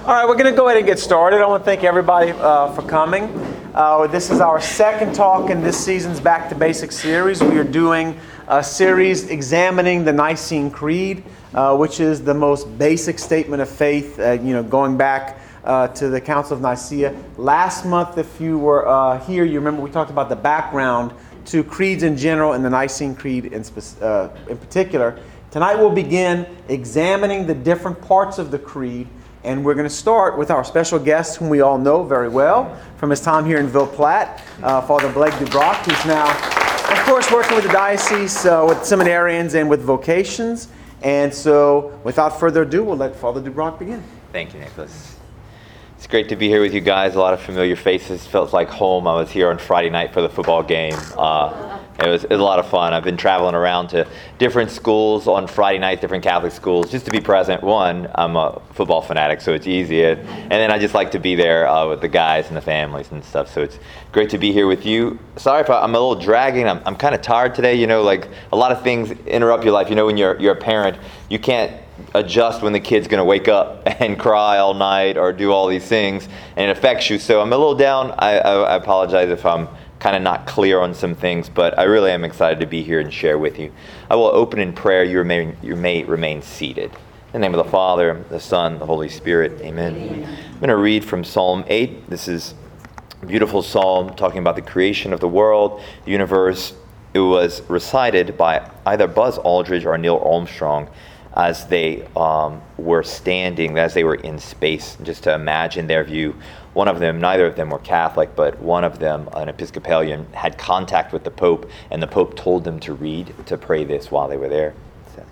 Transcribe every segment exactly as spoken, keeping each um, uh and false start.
All right, we're going to go ahead and get started. I want to thank everybody uh, for coming. Uh, this is our second talk in this season's Back to Basics series. We are doing a series examining the Nicene Creed, uh, which is the most basic statement of faith, uh, you know, going back uh, to the Council of Nicaea. Last month, if you were uh, here, you remember we talked about the background to creeds in general and the Nicene Creed in, spe- uh, in particular. Tonight we'll begin examining the different parts of the creed. And we're going to start with our special guest, whom we all know very well from his time here in Ville Platte, uh, Father Blake Dubrock, who's now, of course, working with the diocese, uh, with seminarians and with vocations. And so, without further ado, we'll let Father Dubrock begin. Thank you, Nicholas. It's great to be here with you guys. A lot of familiar faces. Felt like home. I was here on Friday night for the football game. Uh, It was, it was a lot of fun. I've been traveling around to different schools on Friday nights, different Catholic schools, just to be present. One, I'm a football fanatic, so it's easy. And then I just like to be there uh, with the guys and the families and stuff. So it's great to be here with you. Sorry if I'm a little dragging. I'm, I'm kind of tired today. You know, like a lot of things interrupt your life. You know, when you're you're a parent, you can't adjust when the kid's going to wake up and cry all night or do all these things, and it affects you. So I'm a little down. I, I, I apologize if I'm kind of not clear on some things, but I really am excited to be here and share with you. I will open in prayer. You, remain, you may remain seated. In the name of the Father, the Son, the Holy Spirit. Amen. Amen. I'm going to read from Psalm eight. This is a beautiful psalm talking about the creation of the world, the universe. It was recited by either Buzz Aldridge or Neil Armstrong as they um, were standing, as they were in space, just to imagine their view. One of them, neither of them were Catholic, but one of them, an Episcopalian, had contact with the Pope, and the Pope told them to read, to pray this while they were there. It says,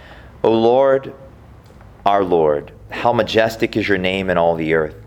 O Lord, our Lord, how majestic is your name in all the earth.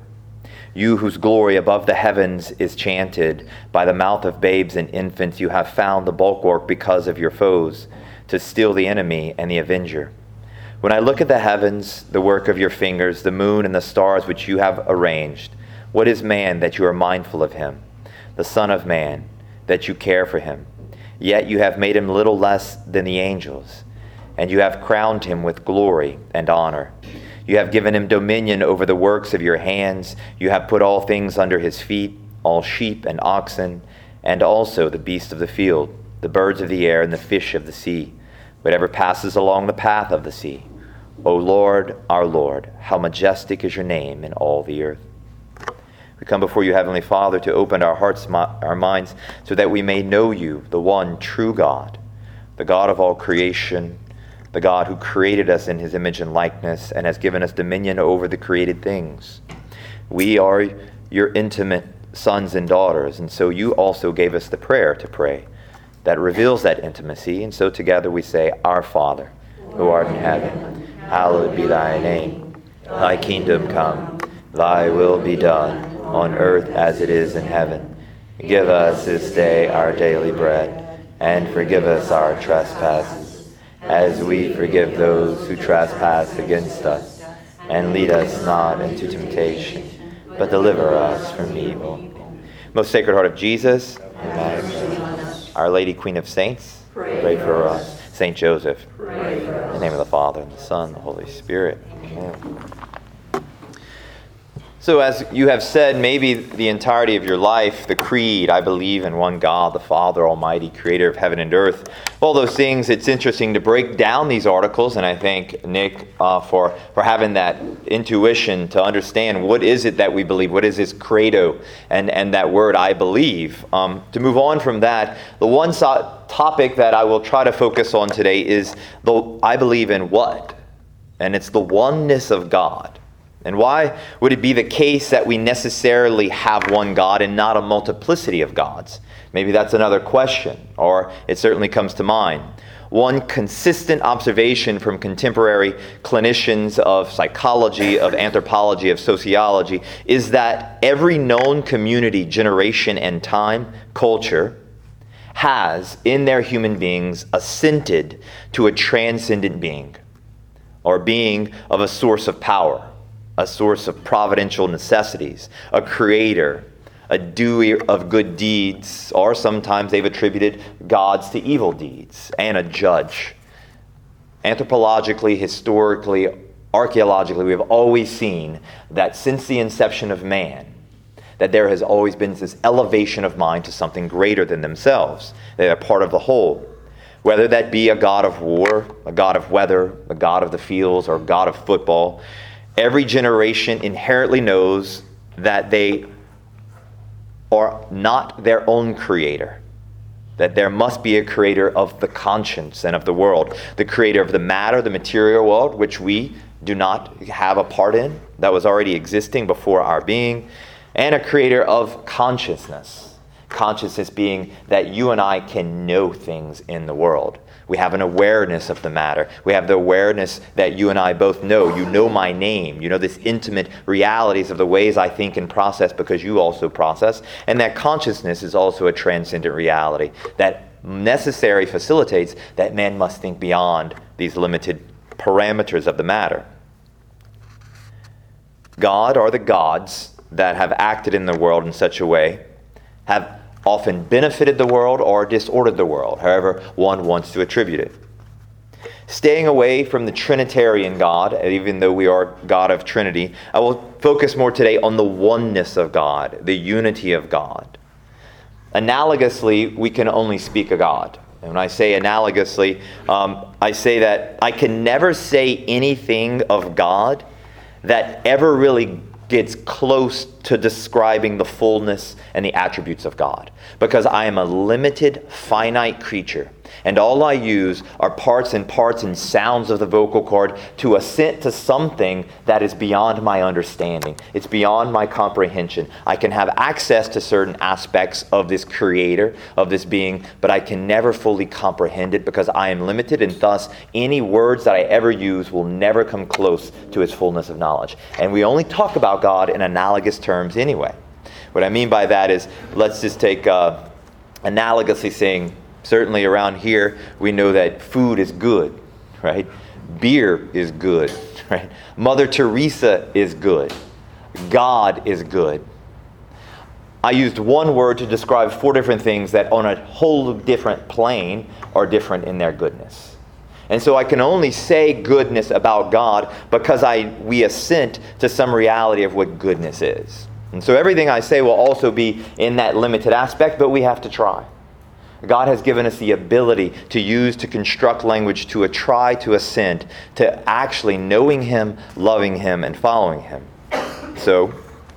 You whose glory above the heavens is chanted, by the mouth of babes and infants you have found the bulwark because of your foes, to still the enemy and the avenger. When I look at the heavens, the work of your fingers, the moon and the stars which you have arranged, what is man that you are mindful of him, the Son of Man, that you care for him? Yet you have made him little less than the angels, and you have crowned him with glory and honor. You have given him dominion over the works of your hands. You have put all things under his feet, all sheep and oxen, and also the beasts of the field, the birds of the air and the fish of the sea, whatever passes along the path of the sea. O Lord, our Lord, how majestic is your name in all the earth. We come before you, Heavenly Father, to open our hearts, our minds, so that we may know you, the one true God, the God of all creation, the God who created us in his image and likeness and has given us dominion over the created things. We are your intimate sons and daughters, and so you also gave us the prayer to pray that reveals that intimacy. And so together we say, Our Father, who art in heaven, hallowed be thy name. Thy kingdom come, thy will be done, on earth as it is in heaven. Give us this day our daily bread, and forgive us our trespasses, as we forgive those who trespass against us. And lead us not into temptation, but deliver us from evil. Most Sacred Heart of Jesus, Our Lady, Queen of Saints, pray for us. Saint Joseph, in the name of the Father, and the Son, and the Holy Spirit. Amen. So as you have said, maybe the entirety of your life, the creed, I believe in one God, the Father Almighty, creator of heaven and earth, all those things, it's interesting to break down these articles, and I thank Nick uh, for, for having that intuition to understand what is it that we believe, what is this credo, and, and that word, I believe. Um, to move on from that, the one so- topic that I will try to focus on today is the I believe in what? And it's the oneness of God. And why would it be the case that we necessarily have one God and not a multiplicity of gods? Maybe that's another question, or it certainly comes to mind. One consistent observation from contemporary clinicians of psychology, of anthropology, of sociology, is that every known community, generation, and time, culture, has in their human beings assented to a transcendent being, or being of a source of power, a source of providential necessities, a creator, a doer of good deeds, or sometimes they've attributed gods to evil deeds, and a judge. Anthropologically, historically, archaeologically, we have always seen that since the inception of man, that there has always been this elevation of mind to something greater than themselves. They are part of the whole. Whether that be a god of war, a god of weather, a god of the fields, or a god of football, every generation inherently knows that they are not their own creator, that there must be a creator of the conscience and of the world, the creator of the matter, the material world, which we do not have a part in, that was already existing before our being, and a creator of consciousness. Consciousness being that you and I can know things in the world. We have an awareness of the matter. We have the awareness that you and I both know. You know my name. You know this intimate realities of the ways I think and process because you also process. And that consciousness is also a transcendent reality that necessary facilitates that man must think beyond these limited parameters of the matter. God, or the gods that have acted in the world in such a way, have often benefited the world or disordered the world, however one wants to attribute it. Staying away from the Trinitarian God, even though we are God of Trinity, I will focus more today on the oneness of God, the unity of God. Analogously, we can only speak of God. And when I say analogously, um, I say that I can never say anything of God that ever really gets close to describing the fullness and the attributes of God. Because I am a limited, finite creature. And all I use are parts and parts and sounds of the vocal cord to assent to something that is beyond my understanding. It's beyond my comprehension. I can have access to certain aspects of this creator, of this being, but I can never fully comprehend it because I am limited, and thus any words that I ever use will never come close to its fullness of knowledge. And we only talk about God in analogous terms anyway. What I mean by that is, let's just take uh, analogously saying, certainly around here, we know that food is good, right? Beer is good, right? Mother Teresa is good. God is good. I used one word to describe four different things that on a whole different plane are different in their goodness. And so I can only say goodness about God because I we assent to some reality of what goodness is. And so everything I say will also be in that limited aspect, but we have to try. God has given us the ability to use, to construct language, to a try, to assent, to actually knowing Him, loving Him, and following Him. So,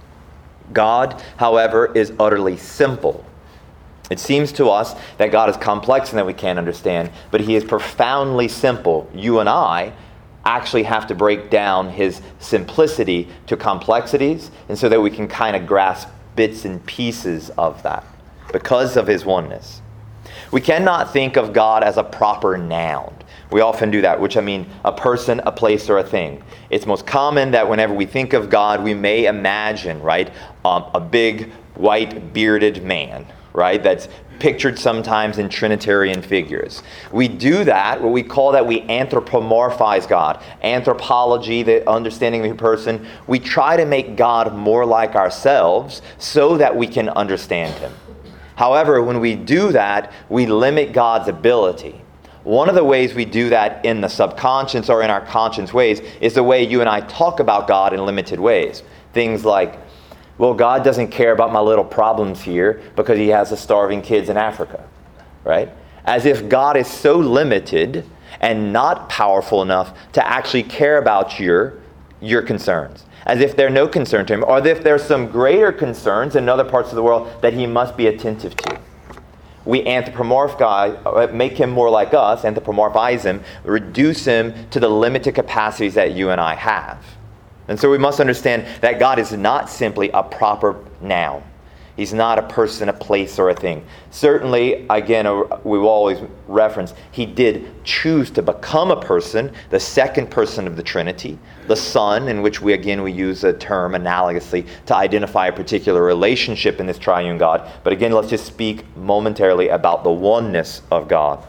God, however, is utterly simple. It seems to us that God is complex and that we can't understand, but He is profoundly simple. You and I actually have to break down His simplicity to complexities, and so that we can kind of grasp bits and pieces of that because of His oneness. We cannot think of God as a proper noun. We often do that, which I mean a person, a place, or a thing. It's most common that whenever we think of God, we may imagine, right, um, a big, white, bearded man, right, that's pictured sometimes in Trinitarian figures. We do that, what we call that, we anthropomorphize God. Anthropology, the understanding of a person, we try to make God more like ourselves so that we can understand Him. However, when we do that, we limit God's ability. One of the ways we do that in the subconscious or in our conscious ways is the way you and I talk about God in limited ways. Things like, well, God doesn't care about my little problems here because He has the starving kids in Africa, right? As if God is so limited and not powerful enough to actually care about your, your concerns. As if they're no concern to Him, or as if there's some greater concerns in other parts of the world that He must be attentive to. We anthropomorphize, make Him more like us, anthropomorphize Him, reduce Him to the limited capacities that you and I have. And so we must understand that God is not simply a proper noun. He's not a person, a place, or a thing. Certainly, again, we will always reference, He did choose to become a person, the second person of the Trinity, the Son, in which we, again, we use a term analogously to identify a particular relationship in this triune God. But again, let's just speak momentarily about the oneness of God.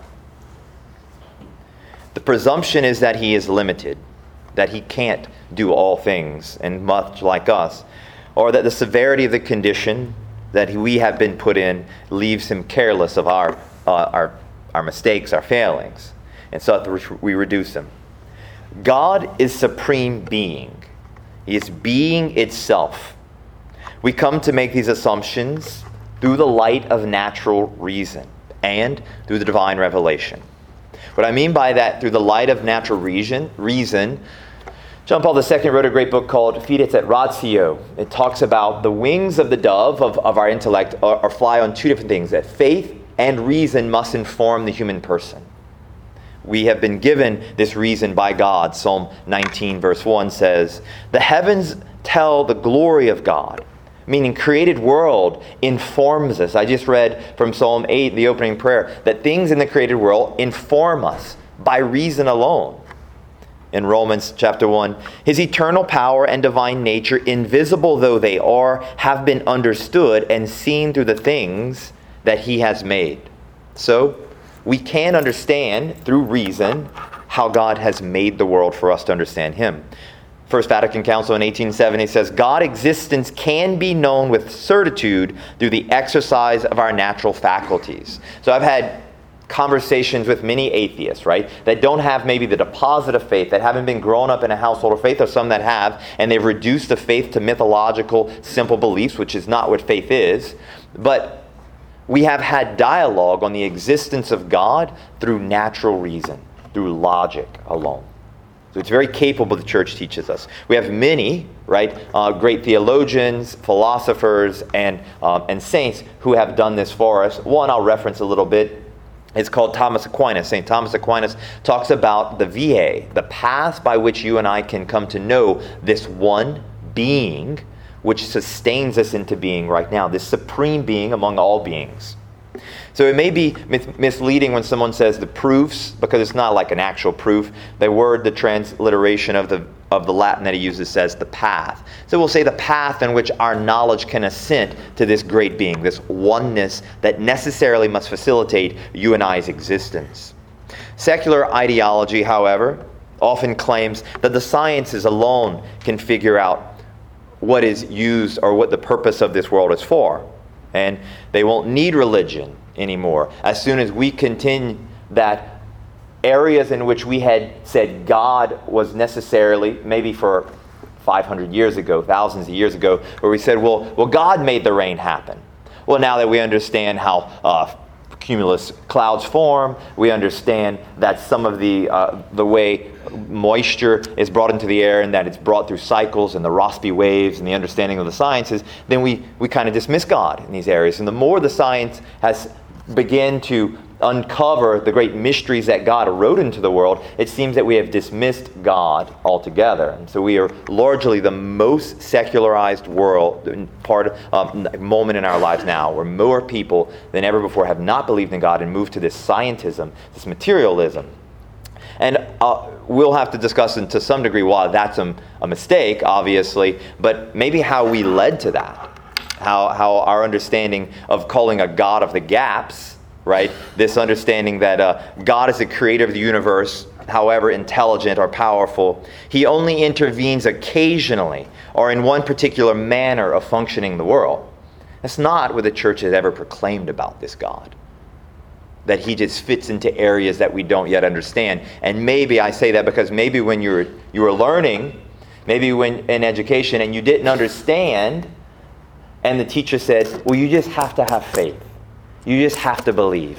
The presumption is that He is limited, that He can't do all things, and much like us, or that the severity of the condition that we have been put in leaves Him careless of our uh, our our mistakes, our failings, and so we reduce Him. God is supreme being. He is being itself. We come to make these assumptions through the light of natural reason and through the divine revelation. What I mean by that, through the light of natural reason, reason, John Paul the Second wrote a great book called Fides et Ratio. It talks about the wings of the dove of, of our intellect are, are fly on two different things, that faith and reason must inform the human person. We have been given this reason by God. Psalm nineteen verse one says, "The heavens tell the glory of God," meaning created world informs us. I just read from Psalm eight, the opening prayer, that things in the created world inform us by reason alone. In Romans chapter one, "His eternal power and divine nature, invisible though they are, have been understood and seen through the things that he has made." So, we can understand through reason how God has made the world for us to understand him. First Vatican Council in eighteen seventy says, "God's existence can be known with certitude through the exercise of our natural faculties." So I've had conversations with many atheists, right, that don't have maybe the deposit of faith, that haven't been grown up in a household of faith, or some that have, and they've reduced the faith to mythological, simple beliefs, which is not what faith is. But we have had dialogue on the existence of God through natural reason, through logic alone. So it's very capable, the church teaches us. We have many, right, uh, great theologians, philosophers, and, um, and saints who have done this for us. One I'll reference a little bit. It's called Thomas Aquinas. Saint Thomas Aquinas talks about the via, the path by which you and I can come to know this one being which sustains us into being right now, this supreme being among all beings. So it may be misleading when someone says the proofs, because it's not like an actual proof. The word, the transliteration of the of the Latin that he uses says the path. So we'll say the path in which our knowledge can ascent to this great being, this oneness that necessarily must facilitate you and I's existence. Secular ideology, however, often claims that the sciences alone can figure out what is used or what the purpose of this world is for. And they won't need religion anymore. As soon as we continue that areas in which we had said God was necessarily, maybe for five hundred years ago, thousands of years ago, where we said, well, well, God made the rain happen. Well, now that we understand how uh, cumulus clouds form, we understand that some of the uh, the way moisture is brought into the air and that it's brought through cycles and the Rossby waves and the understanding of the sciences, then we, we kind of dismiss God in these areas. And the more the science has begun to uncover the great mysteries that God wrote into the world, it seems that we have dismissed God altogether. And so we are largely the most secularized world, part um, moment in our lives now, where more people than ever before have not believed in God and moved to this scientism, this materialism. And uh, we'll have to discuss to some degree why that's a, a mistake, obviously, but maybe how we led to that. How, how our understanding of calling a God of the gaps, right? This understanding that uh, God is the creator of the universe, however intelligent or powerful. He only intervenes occasionally or in one particular manner of functioning the world. That's not what the church has ever proclaimed about this God. That he just fits into areas that we don't yet understand. And maybe I say that because maybe when you were, you were learning, maybe when in education and you didn't understand, and the teacher said, well, you just have to have faith. You just have to believe.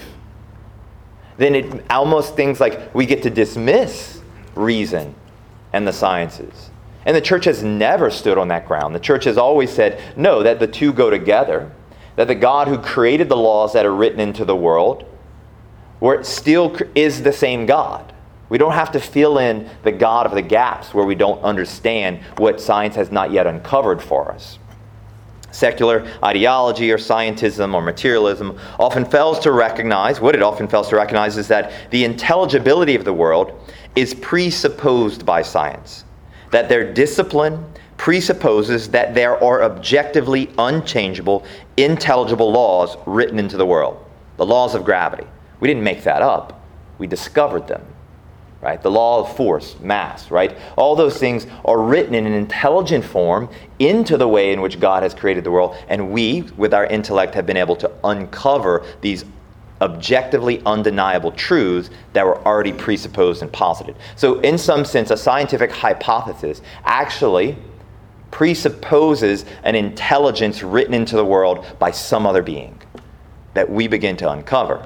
Then it almost things like we get to dismiss reason and the sciences. And the church has never stood on that ground. The church has always said, no, that the two go together. That the God who created the laws that are written into the world where it still is the same God. We don't have to fill in the God of the gaps where we don't understand what science has not yet uncovered for us. Secular ideology or scientism or materialism often fails to recognize, what it often fails to recognize is that the intelligibility of the world is presupposed by science. That their discipline presupposes that there are objectively unchangeable, intelligible laws written into the world. The laws of gravity. We didn't make that up. We discovered them. Right? The law of force, mass, right? All those things are written in an intelligent form into the way in which God has created the world. And we, with our intellect, have been able to uncover these objectively undeniable truths that were already presupposed and posited. So in some sense, a scientific hypothesis actually presupposes an intelligence written into the world by some other being that we begin to uncover.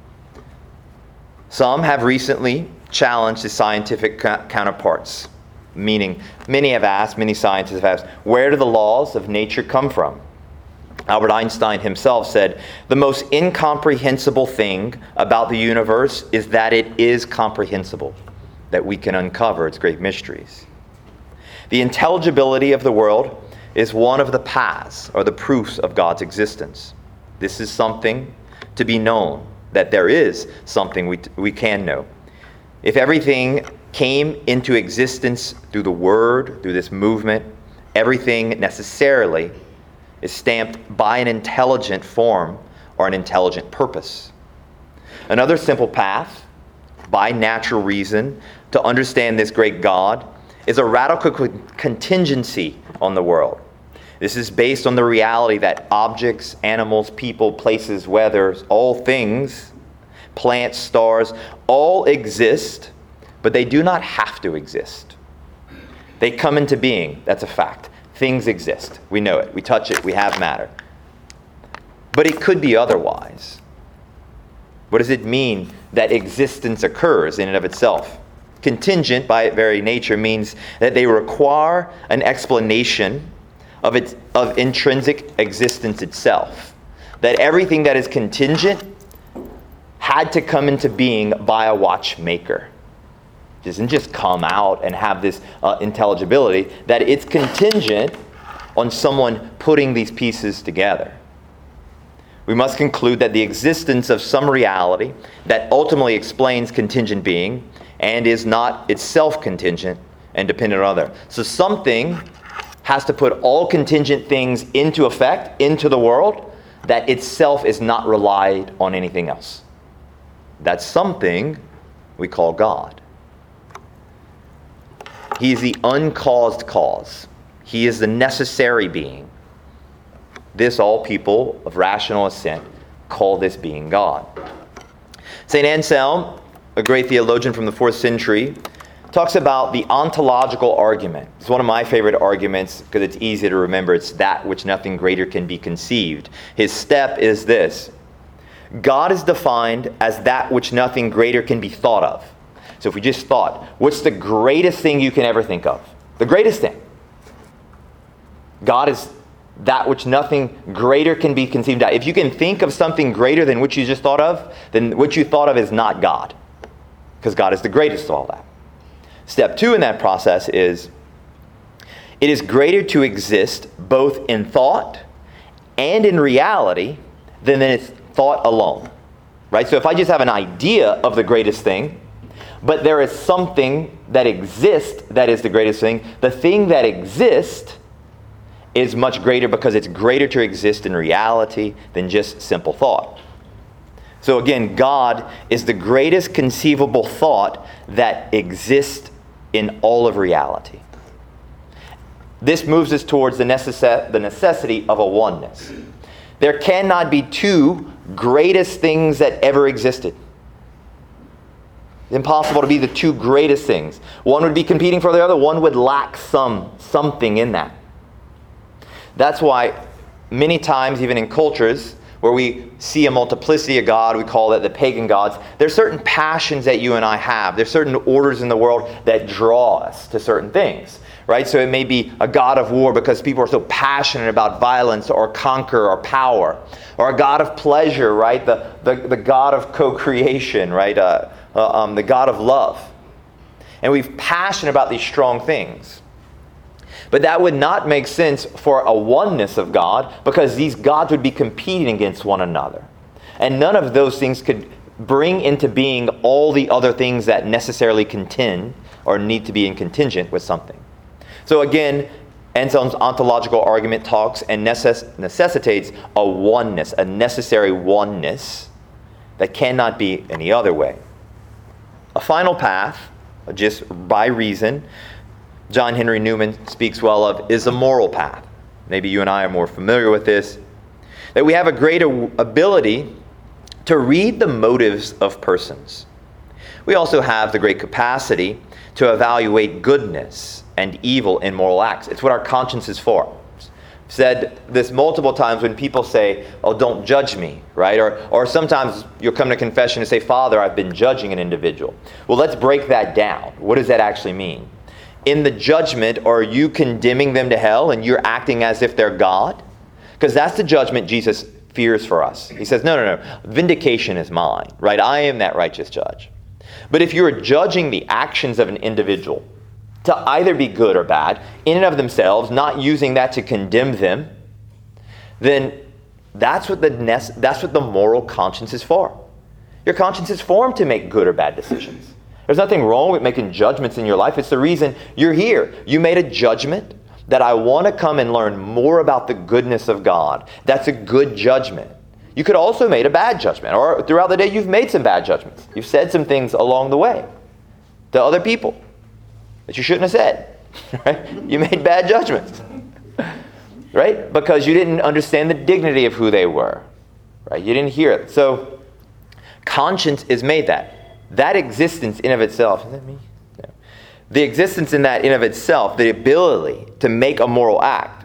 Some have recently challenged the scientific counterparts, meaning many have asked, many scientists have asked, where do the laws of nature come from? Albert Einstein himself said, the most incomprehensible thing about the universe is that it is comprehensible, that we can uncover its great mysteries. The intelligibility of the world is one of the paths or the proofs of God's existence. This is something to be known, that there is something we, we can know. If everything came into existence through the Word, through this movement, everything necessarily is stamped by an intelligent form or an intelligent purpose. Another simple path, by natural reason, to understand this great God is a radical contingency on the world. This is based on the reality that objects, animals, people, places, weather, all things, plants, stars, all exist, but they do not have to exist. They come into being. That's a fact. Things exist. We know it. We touch it. We have matter. But it could be otherwise. What does it mean that existence occurs in and of itself? Contingent, by its very nature, means that they require an explanation of its of intrinsic existence itself. That everything that is contingent had to come into being by a watchmaker. It doesn't just come out and have this uh, intelligibility, that it's contingent on someone putting these pieces together. We must conclude that the existence of some reality that ultimately explains contingent being and is not itself contingent and dependent on other. So something has to put all contingent things into effect, into the world, that itself is not relied on anything else. That's something we call God. He is the uncaused cause. He is the necessary being. This all people of rational assent call this being God. Saint Anselm, a great theologian from the fourth century, talks about the ontological argument. It's one of my favorite arguments because it's easy to remember. It's that which nothing greater can be conceived. His step is this. God is defined as that which nothing greater can be thought of. So if we just thought, what's the greatest thing you can ever think of? The greatest thing. God is that which nothing greater can be conceived of. If you can think of something greater than what you just thought of, then what you thought of is not God. Because God is the greatest of all that. Step two in that process is, it is greater to exist both in thought and in reality than in its thought alone. Right? So if I just have an idea of the greatest thing, but there is something that exists that is the greatest thing, the thing that exists is much greater because it's greater to exist in reality than just simple thought. So again, God is the greatest conceivable thought that exists in all of reality. This moves us towards the, necess- the necessity of a oneness. There cannot be two greatest things that ever existed. It's impossible to be the two greatest things. One would be competing for the other. One would lack some something in that. That's why many times, even in cultures where we see a multiplicity of God, we call that the pagan gods, there's certain passions that you and I have. There's certain orders in the world that draw us to certain things. Right? So it may be a god of war because people are so passionate about violence or conquer or power. Or a god of pleasure, right? The, the, the god of co-creation, right? Uh, uh, um, the god of love. And we're passionate about these strong things. But that would not make sense for a oneness of God because these gods would be competing against one another. And none of those things could bring into being all the other things that necessarily contend or need to be in contingent with something. So again, Anselm's ontological argument talks and necess- necessitates a oneness, a necessary oneness that cannot be any other way. A final path, just by reason, John Henry Newman speaks well of, is a moral path. Maybe you and I are more familiar with this. That we have a greater ability to read the motives of persons. We also have the great capacity to evaluate goodness and evil in moral acts. It's what our conscience is for. I've said this multiple times when people say, oh, don't judge me, right? Or, or sometimes you'll come to confession and say, Father, I've been judging an individual. Well, let's break that down. What does that actually mean? In the judgment, are you condemning them to hell and you're acting as if they're God? Because that's the judgment Jesus fears for us. He says, no, no, no, vindication is mine, right? I am that righteous judge. But if you're judging the actions of an individual to either be good or bad, in and of themselves, not using that to condemn them, then that's what the nest, that's what the moral conscience is for. Your conscience is formed to make good or bad decisions. There's nothing wrong with making judgments in your life. It's the reason you're here. You made a judgment that I want to come and learn more about the goodness of God. That's a good judgment. You could also make a bad judgment, or throughout the day you've made some bad judgments. You've said some things along the way to other people that you shouldn't have said. Right? You made bad judgments. Right? Because you didn't understand the dignity of who they were. Right? You didn't hear it. So conscience is made that. That existence in of itself, is that me? No. The existence in that in of itself, the ability to make a moral act,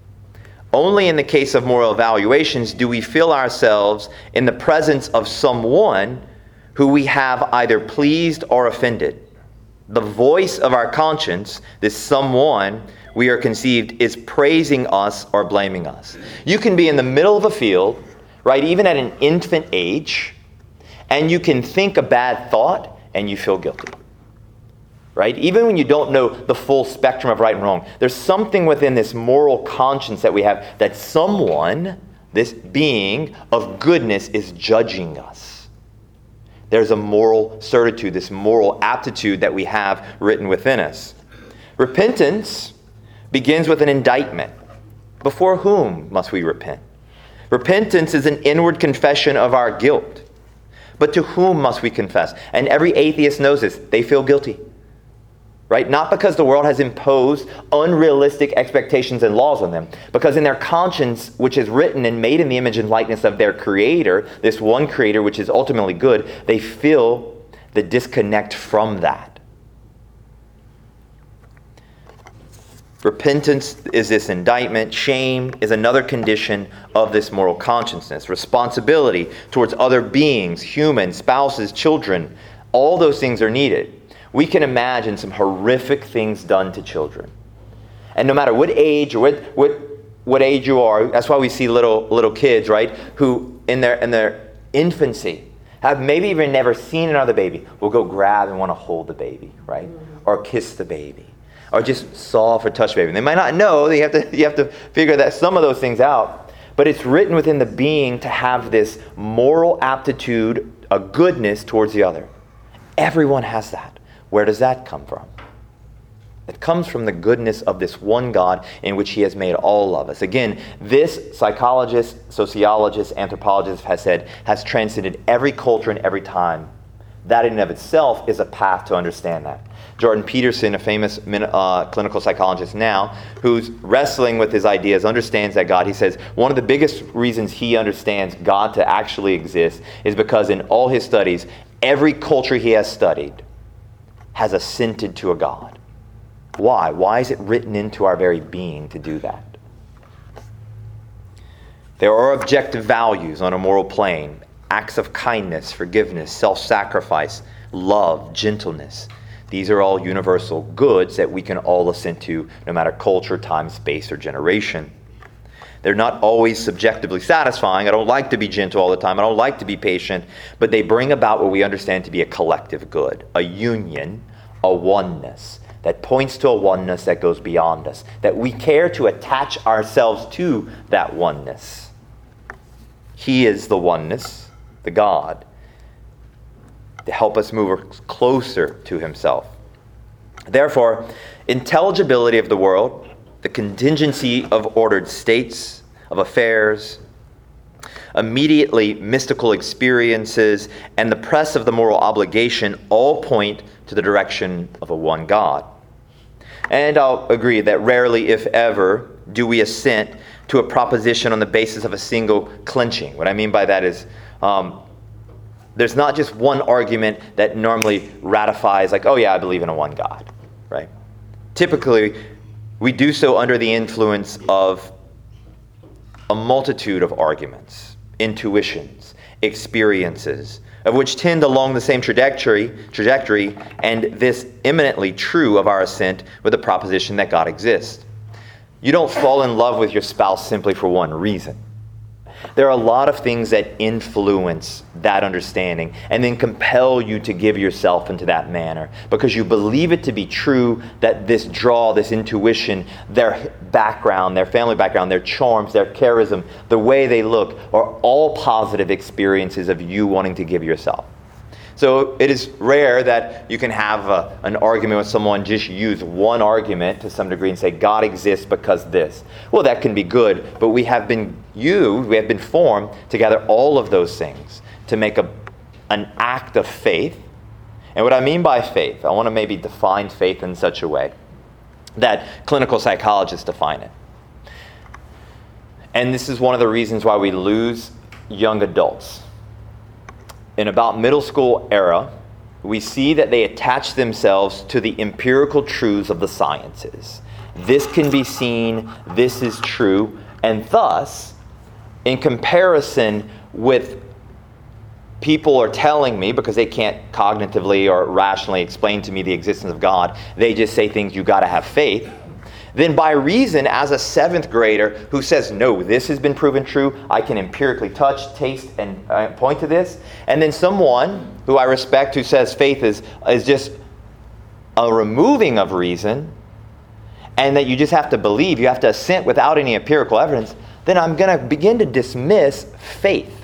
only in the case of moral evaluations do we feel ourselves in the presence of someone who we have either pleased or offended. The voice of our conscience, this someone we are conceived, is praising us or blaming us. You can be in the middle of a field, right, even at an infant age, and you can think a bad thought and you feel guilty. Right? Even when you don't know the full spectrum of right and wrong, there's something within this moral conscience that we have that someone, this being of goodness, is judging us. There's a moral certitude, this moral aptitude that we have written within us. Repentance begins with an indictment. Before whom must we repent? Repentance is an inward confession of our guilt. But to whom must we confess? And every atheist knows this. They feel guilty. Right? Not because the world has imposed unrealistic expectations and laws on them, because in their conscience, which is written and made in the image and likeness of their Creator, this one Creator which is ultimately good, they feel the disconnect from that. Repentance is this indictment. Shame is another condition of this moral consciousness. Responsibility towards other beings, humans, spouses, children, all those things are needed. We can imagine some horrific things done to children. And no matter what age or what, what, what age you are, that's why we see little little kids, right, who in their in their infancy have maybe even never seen another baby, will go grab and want to hold the baby, right? Or kiss the baby. Or just soft or touch the baby. And they might not know, you have to you have to figure that some of those things out. But it's written within the being to have this moral aptitude, a goodness towards the other. Everyone has that. Where does that come from? It comes from the goodness of this one God in which He has made all of us. Again, this psychologist, sociologist, anthropologist has said has transcended every culture and every time. That in and of itself is a path to understand that. Jordan Peterson, a famous uh, clinical psychologist now, who's wrestling with his ideas, understands that God, he says, one of the biggest reasons he understands God to actually exist is because in all his studies, every culture he has studied has assented to a God. Why? Why is it written into our very being to do that? There are objective values on a moral plane. Acts of kindness, forgiveness, self-sacrifice, love, gentleness. These are all universal goods that we can all assent to, no matter culture, time, space, or generation. They're not always subjectively satisfying. I don't like to be gentle all the time. I don't like to be patient. But they bring about what we understand to be a collective good, a union, a oneness that points to a oneness that goes beyond us, that we care to attach ourselves to that oneness. He is the oneness, the God, to help us move closer to Himself. Therefore, intelligibility of the world, the contingency of ordered states, of affairs, immediately mystical experiences, and the press of the moral obligation all point to the direction of a one God. And I'll agree that rarely, if ever, do we assent to a proposition on the basis of a single clenching. What I mean by that is, um, There's not just one argument that normally ratifies, like, oh yeah, I believe in a one God, right? Typically, we do so under the influence of a multitude of arguments, intuitions, experiences, of which tend along the same trajectory, trajectory, and this eminently true of our assent with the proposition that God exists. You don't fall in love with your spouse simply for one reason. There are a lot of things that influence that understanding and then compel you to give yourself into that manner because you believe it to be true that this draw, this intuition, their background, their family background, their charms, their charism, the way they look are all positive experiences of you wanting to give yourself. So it is rare that you can have a, an argument with someone, just use one argument to some degree and say, God exists because this. Well, that can be good, but we have been used, we have been formed to gather all of those things to make a, an act of faith. And what I mean by faith, I want to maybe define faith in such a way that clinical psychologists define it. And this is one of the reasons why we lose young adults. In about middle school era, we see that they attach themselves to the empirical truths of the sciences. This can be seen, this is true, and thus, in comparison with people are telling me, because they can't cognitively or rationally explain to me the existence of God, they just say things, you got to have faith. Then by reason, as a seventh grader who says, no, this has been proven true, I can empirically touch, taste, and uh, point to this. And then someone who I respect who says faith is, is just a removing of reason, and that you just have to believe, you have to assent without any empirical evidence, then I'm going to begin to dismiss faith.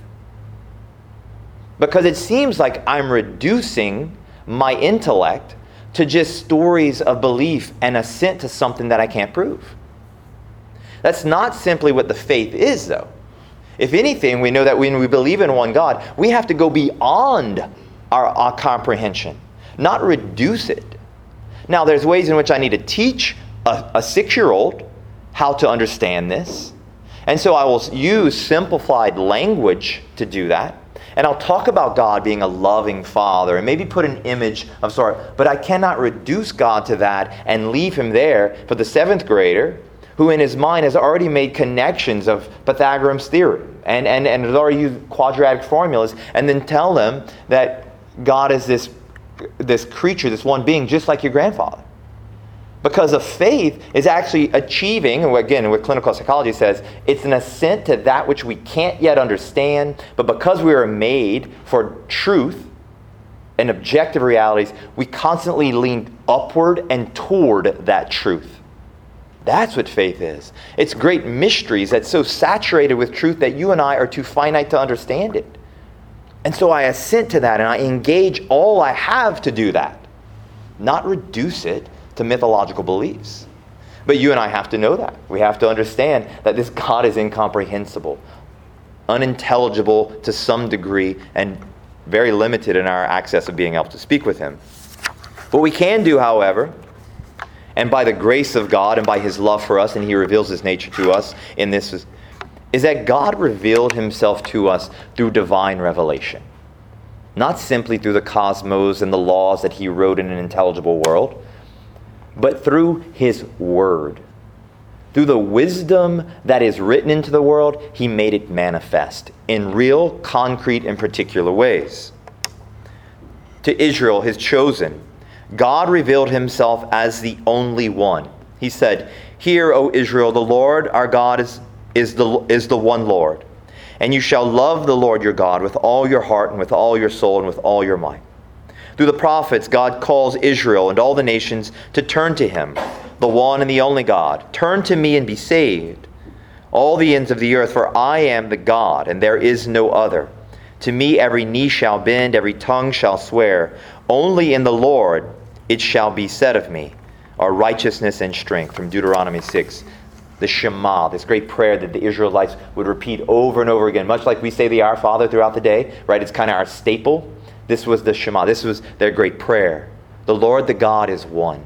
Because it seems like I'm reducing my intellect to just stories of belief and assent to something that I can't prove. That's not simply what the faith is, though. If anything, we know that when we believe in one God, we have to go beyond our, our comprehension, not reduce it. Now, there's ways in which I need to teach a, a six-year-old how to understand this. And so I will use simplified language to do that. And I'll talk about God being a loving Father and maybe put an image of sort, but I cannot reduce God to that and leave him there for the seventh grader who in his mind has already made connections of Pythagoras' theorem and, and, and has already used quadratic formulas, and then tell them that God is this, this creature, this one being just like your grandfather. Because of faith is actually achieving, and again, what clinical psychology says, it's an assent to that which we can't yet understand, but because we are made for truth and objective realities, we constantly lean upward and toward that truth. That's what faith is. It's great mysteries that's so saturated with truth that you and I are too finite to understand it. And so I assent to that and I engage all I have to do that, not reduce it to mythological beliefs. But you and I have to know that. We have to understand that this God is incomprehensible, unintelligible to some degree, and very limited in our access of being able to speak with him. What we can do, however, and by the grace of God and by his love for us, and he reveals his nature to us in this, is, is that God revealed himself to us through divine revelation. Not simply through the cosmos and the laws that he wrote in an intelligible world, but through his word. Through the wisdom that is written into the world, he made it manifest in real, concrete, and particular ways. To Israel, his chosen, God revealed himself as the only one. He said, "Hear, O Israel, the Lord our God is, is, the, is the one Lord. And you shall love the Lord your God with all your heart and with all your soul and with all your might." Through the prophets, God calls Israel and all the nations to turn to him, the one and the only God. "Turn to me and be saved, all the ends of the earth, for I am the God, and there is no other. To me every knee shall bend, every tongue shall swear. Only in the Lord it shall be said of me, are righteousness and strength." From Deuteronomy six. The Shema, this great prayer that the Israelites would repeat over and over again, much like we say the Our Father throughout the day, right? It's kind of our staple. This was the Shema. This was their great prayer. The Lord, the God, is one.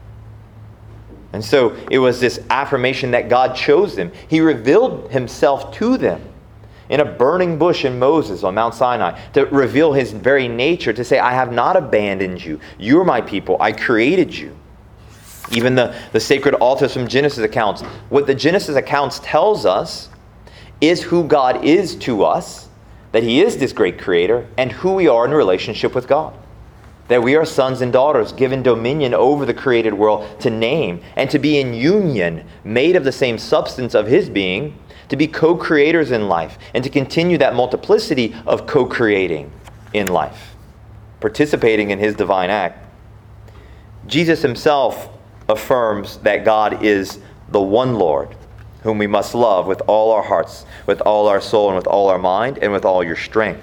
And so it was this affirmation that God chose them. He revealed himself to them. in a burning bush in Moses on Mount Sinai, to reveal his very nature, to say, I have not abandoned you. You are my people. I created you. Even the, the sacred authors from Genesis accounts, what the Genesis accounts tells us is who God is to us, that he is this great creator, and who we are in relationship with God. That we are sons and daughters given dominion over the created world to name and to be in union, made of the same substance of his being, to be co-creators in life and to continue that multiplicity of co-creating in life, participating in his divine act. Jesus himself affirms that God is the one Lord, whom we must love with all our hearts, with all our soul, and with all our mind, and with all your strength.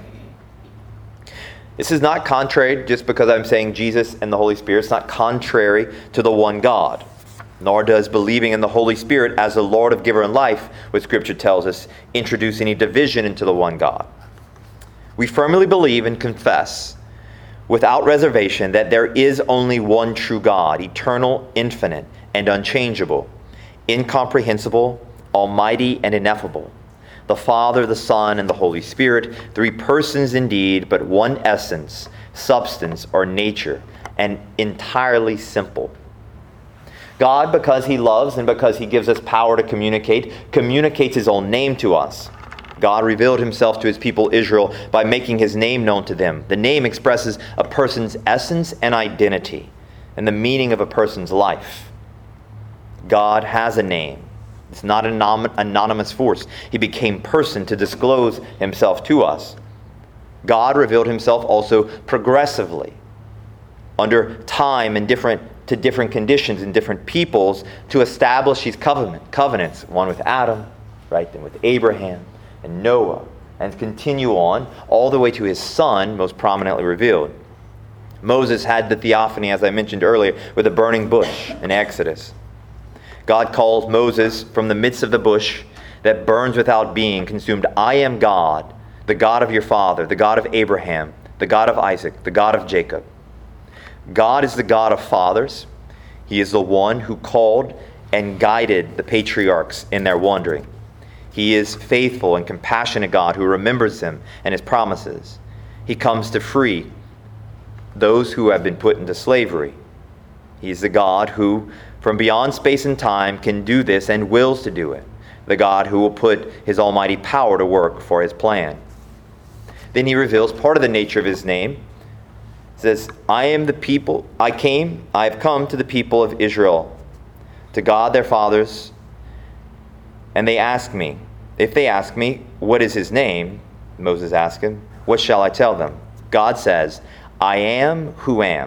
This is not contrary, just because I'm saying Jesus and the Holy Spirit, it's not contrary to the one God. Nor does believing in the Holy Spirit as the Lord of giver and life, what Scripture tells us, introduce any division into the one God. We firmly believe and confess without reservation that there is only one true God, eternal, infinite, and unchangeable, incomprehensible, almighty, and ineffable. The Father, the Son, and the Holy Spirit, three persons indeed, but one essence, substance, or nature, and entirely simple. God, because he loves and because he gives us power to communicate, communicates his own name to us. God revealed himself to his people Israel by making his name known to them. The name expresses a person's essence and identity and the meaning of a person's life. God has a name. It's not an anonymous force. He became person to disclose himself to us. God revealed himself also progressively, under time and different to different conditions and different peoples, to establish these covenant, covenants, one with Adam, right, then with Abraham and Noah, and continue on all the way to his son, most prominently revealed. Moses had the theophany, as I mentioned earlier, with a burning bush in Exodus. God calls Moses from the midst of the bush that burns without being consumed. I am God, the God of your father, the God of Abraham, the God of Isaac, the God of Jacob. God is the God of fathers. He is the one who called and guided the patriarchs in their wandering. He is faithful and compassionate God who remembers them and his promises. He comes to free those who have been put into slavery. He is the God who, from beyond space and time, can do this and wills to do it. The God who will put his almighty power to work for his plan. Then he reveals part of the nature of his name. It says, I am the people, I came, I have come to the people of Israel, to God their fathers, and they ask me, if they ask me, what is his name? Moses asked him, what shall I tell them? God says, I am who am.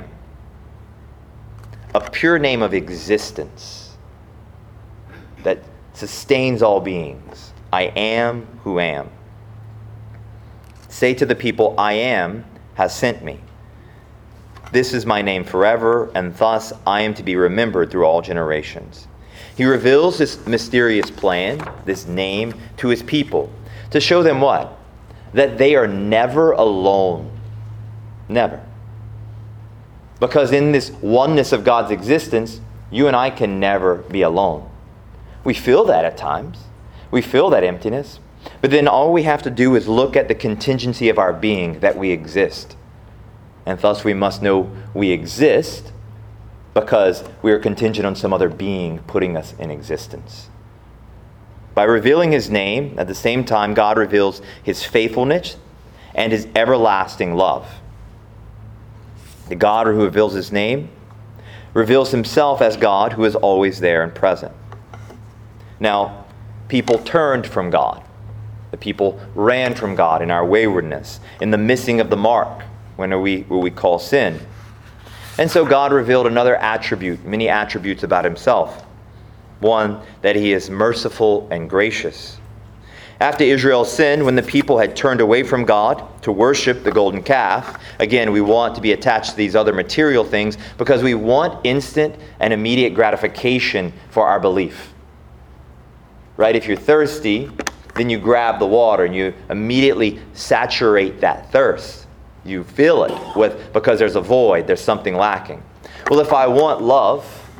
A pure name of existence that sustains all beings. I am who am. Say to the people, I am has sent me. This is my name forever, and thus I am to be remembered through all generations. He reveals this mysterious plan, this name, to his people to show them what? That they are never alone. Never. Because in this oneness of God's existence, you and I can never be alone. We feel that at times. We feel that emptiness. But then all we have to do is look at the contingency of our being, that we exist. And thus we must know we exist because we are contingent on some other being putting us in existence. By revealing his name, at the same time, God reveals his faithfulness and his everlasting love. The God who reveals his name reveals himself as God who is always there and present. Now, people turned from God. The people ran from God in our waywardness, in the missing of the mark, when we, what we call sin. And so God revealed another attribute, many attributes about himself. One, that he is merciful and gracious. After Israel sinned, when the people had turned away from God to worship the golden calf, again, we want to be attached to these other material things because we want instant and immediate gratification for our belief. Right? If you're thirsty, then you grab the water and you immediately saturate that thirst. You fill it with, because there's a void, there's something lacking. Well, if I want love,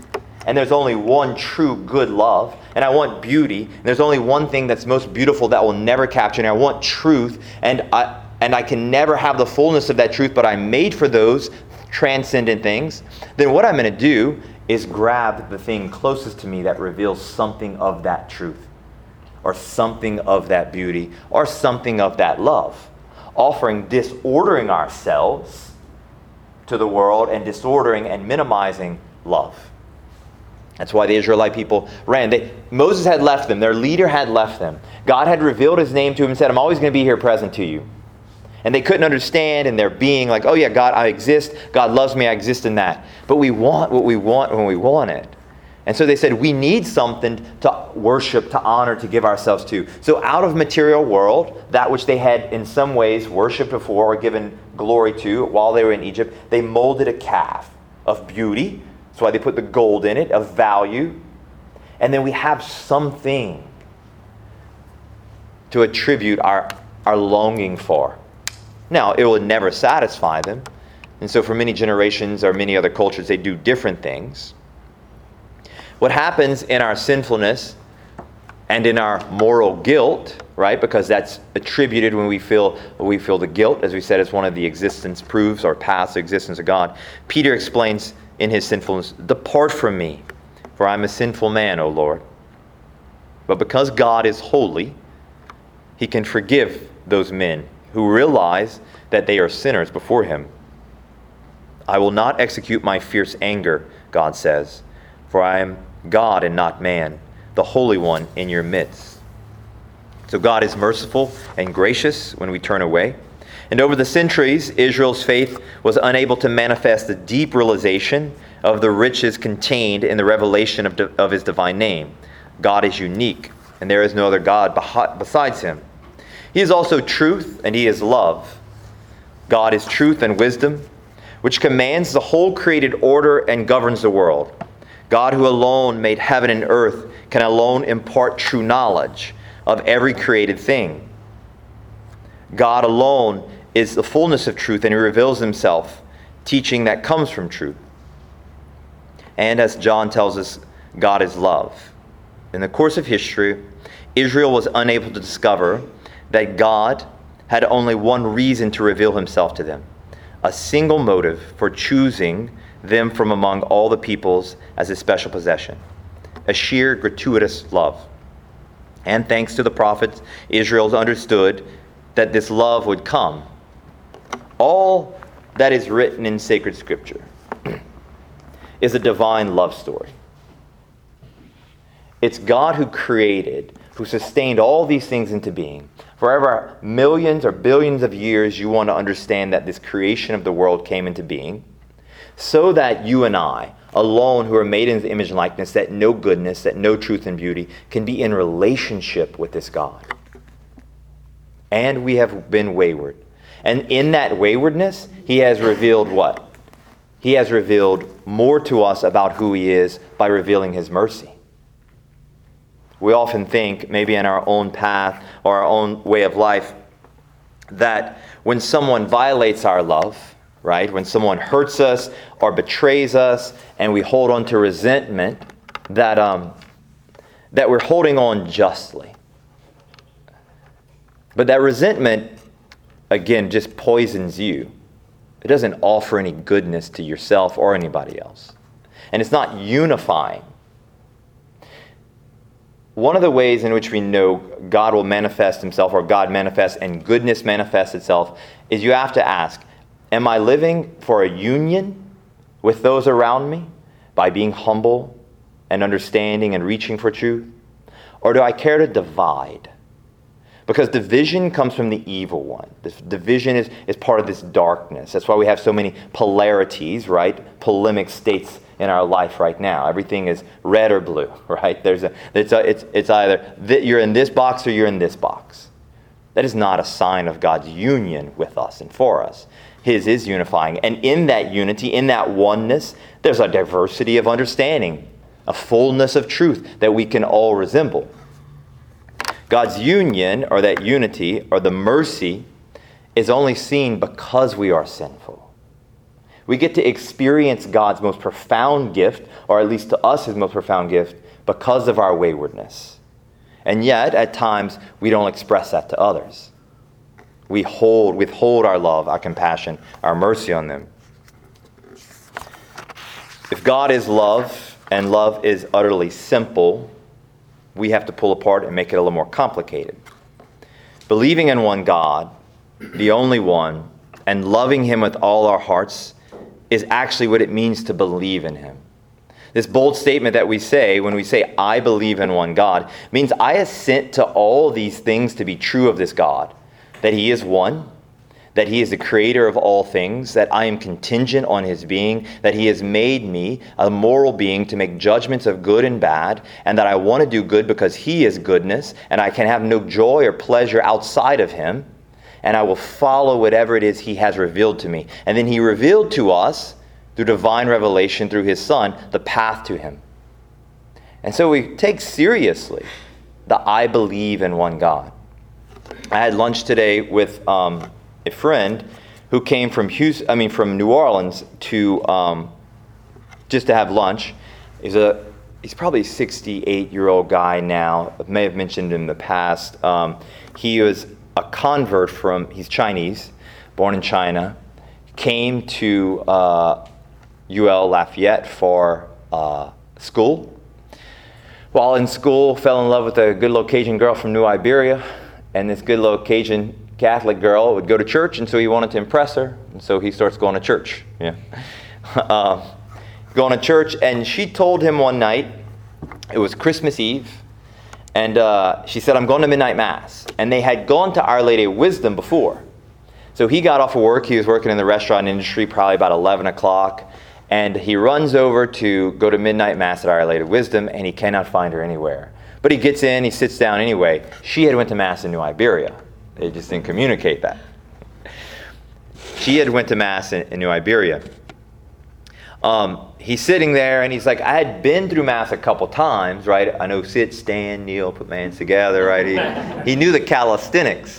and there's only one true good love, and I want beauty, and there's only one thing that's most beautiful that will never capture, and I want truth, and I and I can never have the fullness of that truth, but I'm made for those transcendent things, then what I'm going to do is grab the thing closest to me that reveals something of that truth, or something of that beauty, or something of that love, offering disordering ourselves to the world and disordering and minimizing love. That's why the Israelite people ran. They, Moses had left them. Their leader had left them. God had revealed his name to him and said, I'm always going to be here present to you. And they couldn't understand in their being like, oh yeah, God, I exist. God loves me. I exist in that. But we want what we want when we want it. And so they said, we need something to worship, to honor, to give ourselves to. So out of material world, that which they had in some ways worshipped before or given glory to while they were in Egypt, they molded a calf of beauty. That's why they put the gold in it, of value. And then we have something to attribute our, our longing for. Now, it will never satisfy them. And so for many generations or many other cultures, they do different things. What happens in our sinfulness and in our moral guilt, right? Because that's attributed when we feel we feel the guilt, as we said, is one of the existence proofs or past existence of God. Peter explains in his sinfulness, depart from me, for I'm a sinful man, O Lord. But because God is holy, he can forgive those men who realize that they are sinners before him. I will not execute my fierce anger, God says, for I am God and not man, the Holy One in your midst. So God is merciful and gracious when we turn away. And over the centuries, Israel's faith was unable to manifest the deep realization of the riches contained in the revelation of, of his divine name. God is unique, and there is no other God besides him. He is also truth, and he is love. God is truth and wisdom, which commands the whole created order and governs the world. God, who alone made heaven and earth, can alone impart true knowledge of every created thing. God alone is the fullness of truth, and he reveals himself, teaching that comes from truth. And as John tells us, God is love. In the course of history, Israel was unable to discover that God had only one reason to reveal himself to them, a single motive for choosing them from among all the peoples as a special possession, a sheer gratuitous love. And thanks to the prophets, Israel understood that this love would come. All that is written in sacred scripture is a divine love story. It's God who created, who sustained all these things into being. For millions or billions of years, you want to understand that this creation of the world came into being, so that you and I, alone who are made in his image and likeness, that know goodness, that know truth and beauty, can be in relationship with this God. And we have been wayward. And in that waywardness, he has revealed what? He has revealed more to us about who he is by revealing his mercy. We often think, maybe in our own path or our own way of life, that when someone violates our love, right, when someone hurts us or betrays us and we hold on to resentment, that um, that we're holding on justly. But that resentment, again, just poisons you. It doesn't offer any goodness to yourself or anybody else. And it's not unifying. One of the ways in which we know God will manifest himself, or God manifests and goodness manifests itself, is you have to ask, am I living for a union with those around me by being humble and understanding and reaching for truth? Or do I care to divide? Because division comes from the evil one. This division is, is part of this darkness. That's why we have so many polarities, right? Polemic states in our life right now. Everything is red or blue, right? There's a, it's, a, it's, it's either th- you're in this box or you're in this box. That is not a sign of God's union with us and for us. His is unifying. And in that unity, in that oneness, there's a diversity of understanding, a fullness of truth that we can all resemble. God's union, or that unity, or the mercy, is only seen because we are sinful. We get to experience God's most profound gift, or at least to us his most profound gift, because of our waywardness. And yet, at times, we don't express that to others. We hold, withhold our love, our compassion, our mercy on them. If God is love, and love is utterly simple, we have to pull apart and make it a little more complicated. Believing in one God, the only one, and loving him with all our hearts is actually what it means to believe in him. This bold statement that we say when we say, I believe in one God, means I assent to all these things to be true of this God. That he is one, that he is the creator of all things, that I am contingent on his being, that he has made me a moral being to make judgments of good and bad, and that I want to do good because he is goodness, and I can have no joy or pleasure outside of him, and I will follow whatever it is he has revealed to me. And then he revealed to us, through divine revelation, through his Son, the path to him. And so we take seriously the I believe in one God. I had lunch today with um, a friend who came from Houston, I mean from New Orleans to um, just to have lunch. He's a he's probably a sixty-eight-year-old guy now. I may have mentioned in the past. Um, he was a convert from, he's Chinese, born in China, came to uh, U L Lafayette for uh, school. While in school, fell in love with a good little Cajun girl from New Iberia, and this good little Cajun Catholic girl would go to church, and so he wanted to impress her, and so he starts going to church. Yeah, uh, going to church, and she told him one night, it was Christmas Eve, and uh, she said, I'm going to midnight mass. And they had gone to Our Lady of Wisdom before. So he got off of work. He was working in the restaurant industry, probably about eleven o'clock. And he runs over to go to midnight mass at Our Lady of Wisdom, and he cannot find her anywhere. But he gets in, he sits down anyway. She had went to mass in New Iberia. They just didn't communicate that. She had went to mass in, in New Iberia. Um, he's sitting there, and he's like, I had been through mass a couple times, right? I know sit, stand, kneel, put my hands together, right? He, he knew the calisthenics.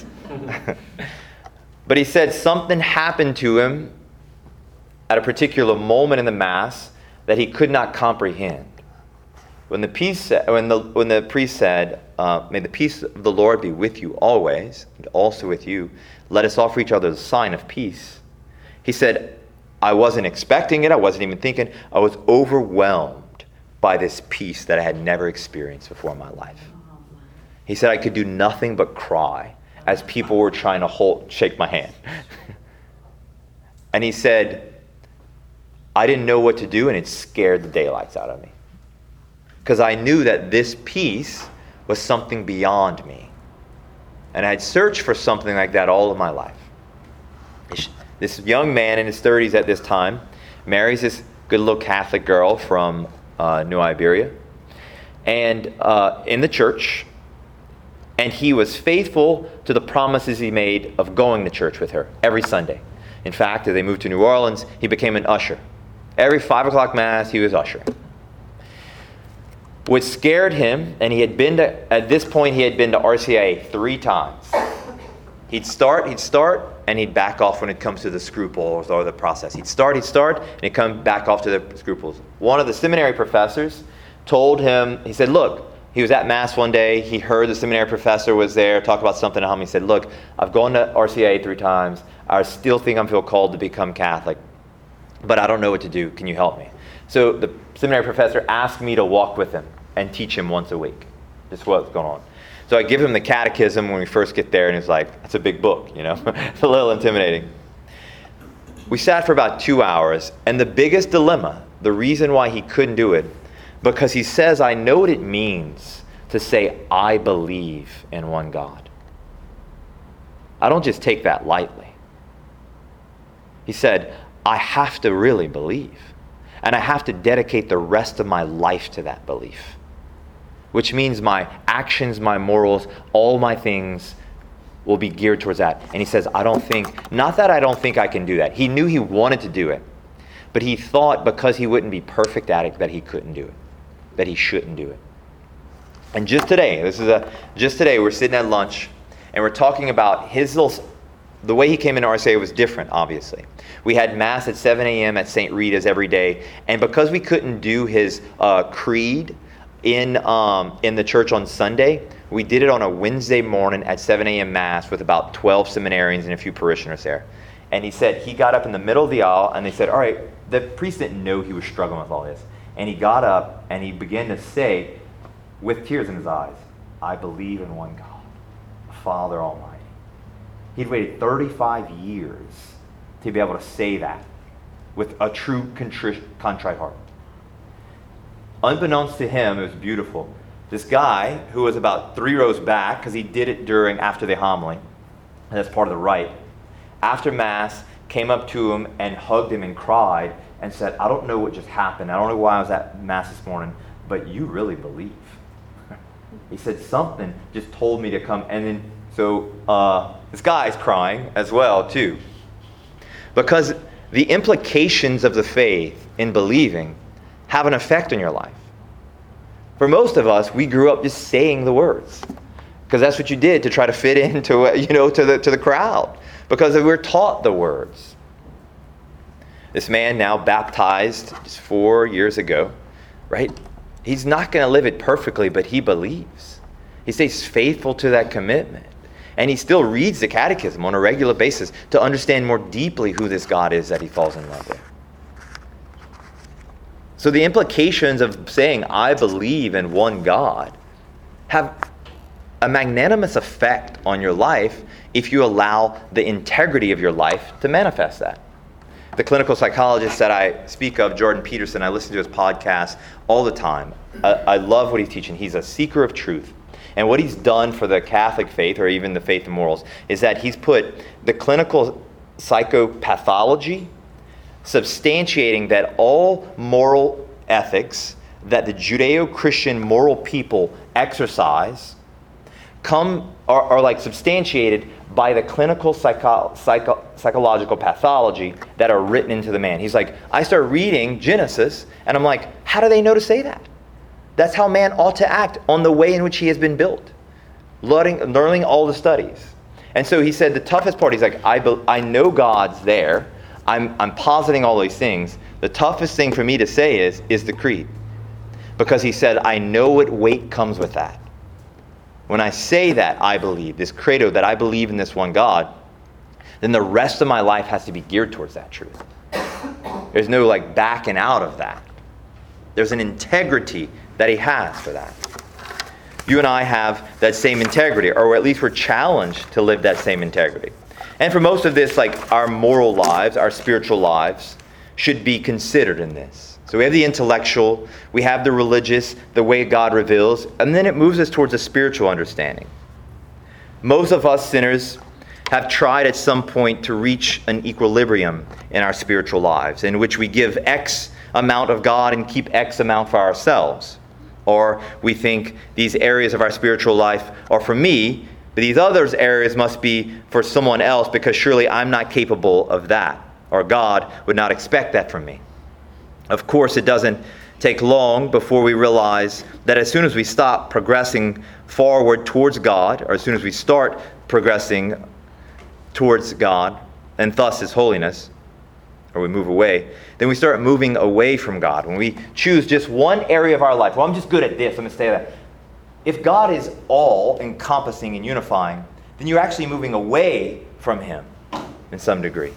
But he said something happened to him at a particular moment in the mass that he could not comprehend. When the peace, when the when the priest said, uh, "May the peace of the Lord be with you always, and also with you. Let us offer each other the sign of peace." He said, "I wasn't expecting it. I wasn't even thinking. I was overwhelmed by this peace that I had never experienced before in my life." He said, "I could do nothing but cry as people were trying to hold, shake my hand." And he said, I didn't know what to do, and it scared the daylights out of me. Because I knew that this peace was something beyond me. And I'd searched for something like that all of my life. This young man in his thirties at this time marries this good little Catholic girl from uh, New Iberia. And uh, in the church, and he was faithful to the promises he made of going to church with her every Sunday. In fact, as they moved to New Orleans, he became an usher. Every five o'clock mass, he was ushering. What scared him, and he had been to, at this point, he had been to R C A three times. He'd start, he'd start, and he'd back off when it comes to the scruples or the process. He'd start, he'd start, and he'd come back off to the scruples. One of the seminary professors told him, he said, look, he was at mass one day, he heard the seminary professor was there, talk about something to him. He said, look, I've gone to R C A three times. I still think I feel called to become Catholic, but I don't know what to do. Can you help me? So the seminary professor asked me to walk with him and teach him once a week. Just what's going on. So I give him the catechism when we first get there, and he's like, that's a big book, you know? It's a little intimidating. We sat for about two hours, and the biggest dilemma, the reason why he couldn't do it, because he says, I know what it means to say, I believe in one God. I don't just take that lightly. He said, I have to really believe, and I have to dedicate the rest of my life to that belief. Which means my actions, my morals, all my things will be geared towards that. And he says, I don't think, not that I don't think I can do that. He knew he wanted to do it. But he thought because he wouldn't be perfect at it that he couldn't do it. That he shouldn't do it. And just today, this is a, just today we're sitting at lunch and we're talking about his little the way he came into R C A was different, obviously. We had Mass at seven a.m. at Saint Rita's every day, and because we couldn't do his uh, creed in um, in the church on Sunday, we did it on a Wednesday morning at seven a.m. Mass with about twelve seminarians and a few parishioners there. And he said he got up in the middle of the aisle, and they said, all right, the priest didn't know he was struggling with all this. And he got up, and he began to say, with tears in his eyes, I believe in one God, Father Almighty. He'd waited thirty-five years to be able to say that with a true contri- contrite heart. Unbeknownst to him, it was beautiful. This guy, who was about three rows back, because he did it during, after the homily, and that's part of the rite, after Mass, came up to him and hugged him and cried and said, I don't know what just happened. I don't know why I was at Mass this morning, but you really believe. He said, something just told me to come. And then, so uh, this guy's crying as well, too. Because the implications of the faith in believing have an effect on your life. For most of us, we grew up just saying the words, because that's what you did to try to fit into, you know, to the to the crowd, because we were taught the words. This man, now baptized just four years ago, right? He's not going to live it perfectly, but he believes. He stays faithful to that commitment. And he still reads the catechism on a regular basis to understand more deeply who this God is that he falls in love with. So the implications of saying, I believe in one God, have a magnanimous effect on your life if you allow the integrity of your life to manifest that. The clinical psychologist that I speak of, Jordan Peterson, I listen to his podcast all the time. I, I love what he's teaching. He's a seeker of truth. And what he's done for the Catholic faith, or even the faith and morals, is that he's put the clinical psychopathology substantiating that all moral ethics that the Judeo-Christian moral people exercise come are, are like substantiated by the clinical psycho, psycho, psychological pathology that are written into the man. He's like, I start reading Genesis, and I'm like, how do they know to say that? That's how man ought to act on the way in which he has been built, learning, learning all the studies. And so he said the toughest part, he's like, I, be, I know God's there. I'm, I'm positing all these things. The toughest thing for me to say is, is the creed. Because he said, I know what weight comes with that. When I say that I believe, this credo, that I believe in this one God, then the rest of my life has to be geared towards that truth. There's no like backing out of that. There's an integrity that he has for that. You and I have that same integrity, or at least we're challenged to live that same integrity. And for most of this, like our moral lives, our spiritual lives, should be considered in this. So we have the intellectual, we have the religious, the way God reveals, and then it moves us towards a spiritual understanding. Most of us sinners have tried at some point to reach an equilibrium in our spiritual lives, in which we give X amount of God and keep X amount for ourselves. Or we think these areas of our spiritual life are for me, but these other areas must be for someone else, because surely I'm not capable of that, or God would not expect that from me. Of course, it doesn't take long before we realize that as soon as we stop progressing forward towards God, or as soon as we start progressing towards God, and thus His holiness, or we move away, then we start moving away from God. When we choose just one area of our life, well, I'm just good at this, I'm going to stay at that. If God is all encompassing and unifying, then you're actually moving away from Him in some degree.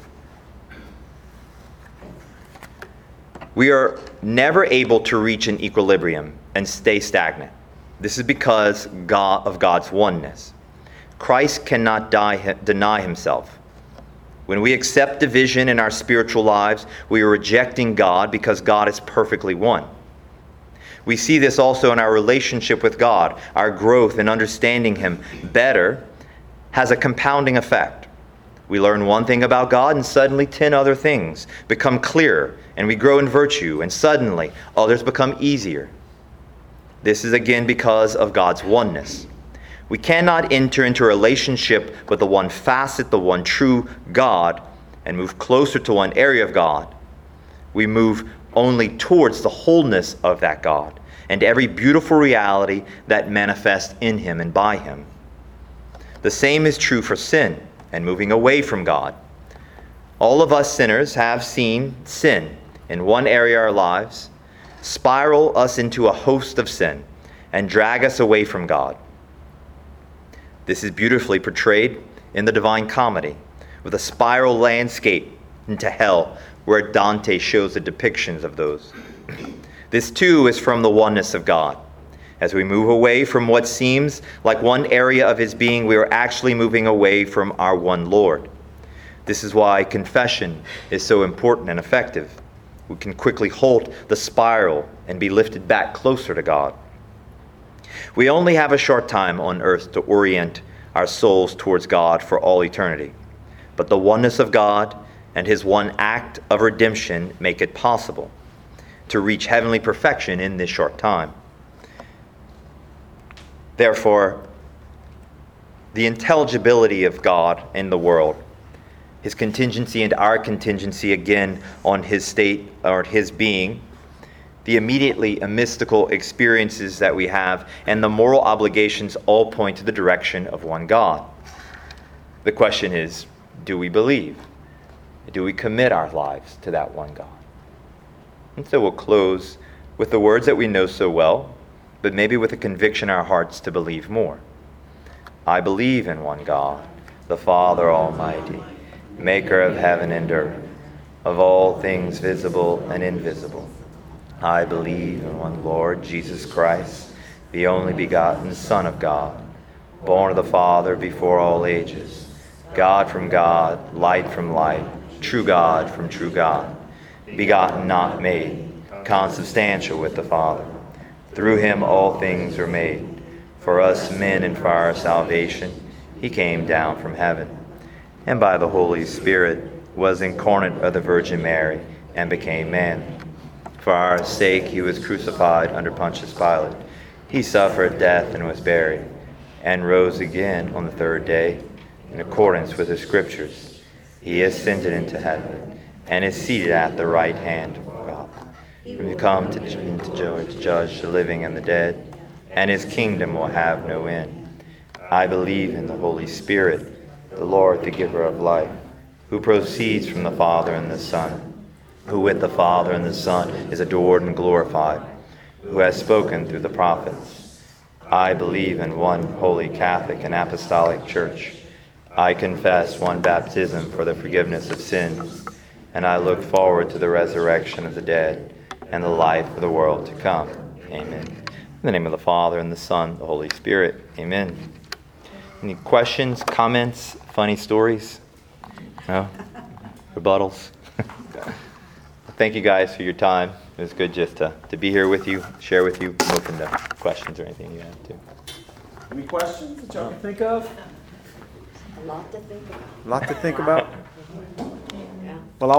We are never able to reach an equilibrium and stay stagnant. This is because God, of God's oneness. Christ cannot die, deny Himself. When we accept division in our spiritual lives, we are rejecting God, because God is perfectly one. We see this also in our relationship with God. Our growth in understanding Him better has a compounding effect. We learn one thing about God, and suddenly ten other things become clearer, and we grow in virtue, and suddenly others become easier. This is again because of God's oneness. We cannot enter into a relationship with the one facet, the one true God, and move closer to one area of God. We move only towards the wholeness of that God and every beautiful reality that manifests in Him and by Him. The same is true for sin. and moving away from God. All of us sinners have seen sin in one area of our lives spiral us into a host of sin and drag us away from God. This is beautifully portrayed in the Divine Comedy with a spiral landscape into hell where Dante shows the depictions of those. This too is from the oneness of God. As we move away from what seems like one area of his being, we are actually moving away from our one Lord. This is why confession is so important and effective. We can quickly halt the spiral and be lifted back closer to God. We only have a short time on earth to orient our souls towards God for all eternity. But the oneness of God and his one act of redemption make it possible to reach heavenly perfection in this short time. Therefore, the intelligibility of God in the world, his contingency and our contingency again on his state or his being, the immediately mystical experiences that we have, and the moral obligations all point to the direction of one God. The question is, do we believe? Do we commit our lives to that one God? And so we'll close with the words that we know so well, but maybe with a conviction in our hearts to believe more. I believe in one God, the Father Almighty, maker of heaven and earth, of all things visible and invisible. I believe in one Lord Jesus Christ, the only begotten Son of God, born of the Father before all ages, God from God, light from light, true God from true God, begotten, not made, consubstantial with the Father. Through him all things were made. For us men and for our salvation, he came down from heaven, and by the Holy Spirit was incarnate of the Virgin Mary and became man. For our sake he was crucified under Pontius Pilate. He suffered death and was buried, and rose again on the third day, in accordance with the Scriptures. He ascended into heaven, and is seated at the right hand of God. He will come to, to, judge, to judge the living and the dead, and his kingdom will have no end. I believe in the Holy Spirit, the Lord, the giver of life, who proceeds from the Father and the Son, who with the Father and the Son is adored and glorified, who has spoken through the prophets. I believe in one holy Catholic and Apostolic Church. I confess one baptism for the forgiveness of sins, and I look forward to the resurrection of the dead and the life of the world to come. Amen. In the name of the Father, and the Son, the Holy Spirit. Amen. Any questions, comments, funny stories? No? Rebuttals? Thank you guys for your time. It was good just to, to be here with you, share with you, open to questions or anything you have too. Any questions that y'all can think of? A lot to think about. A lot to think about.